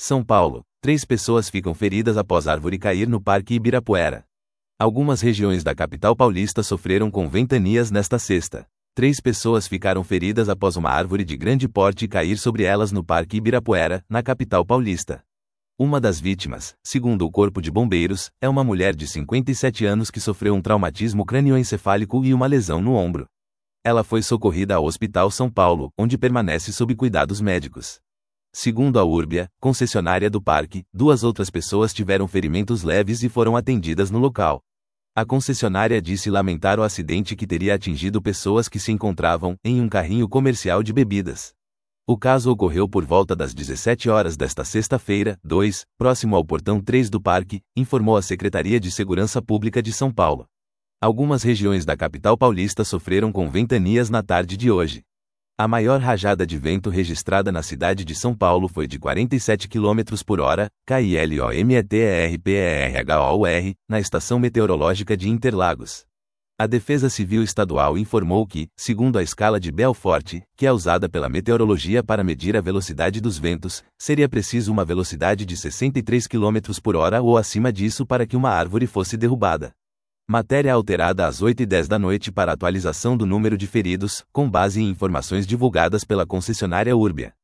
São Paulo. 3 pessoas ficam feridas após árvore cair no Parque Ibirapuera. Algumas regiões da capital paulista sofreram com ventanias nesta sexta. 3 pessoas ficaram feridas após uma árvore de grande porte cair sobre elas no Parque Ibirapuera, na capital paulista. Uma das vítimas, segundo o Corpo de Bombeiros, é uma mulher de 57 anos que sofreu um traumatismo crânioencefálico e uma lesão no ombro. Ela foi socorrida ao Hospital São Paulo, onde permanece sob cuidados médicos. Segundo a Urbia, concessionária do parque, 2 outras pessoas tiveram ferimentos leves e foram atendidas no local. A concessionária disse lamentar o acidente que teria atingido pessoas que se encontravam em um carrinho comercial de bebidas. O caso ocorreu por volta das 17 horas desta sexta-feira, próximo ao portão 3 do parque, informou a Secretaria de Segurança Pública de São Paulo. Algumas regiões da capital paulista sofreram com ventanias na tarde de hoje. A maior rajada de vento registrada na cidade de São Paulo foi de 47 km por hora, KILOMETRPERHOUR, na estação meteorológica de Interlagos. A Defesa Civil Estadual informou que, segundo a escala de Belfort, que é usada pela meteorologia para medir a velocidade dos ventos, seria preciso uma velocidade de 63 km por hora ou acima disso para que uma árvore fosse derrubada. Matéria alterada às 8h10 da noite para atualização do número de feridos, com base em informações divulgadas pela concessionária Urbia.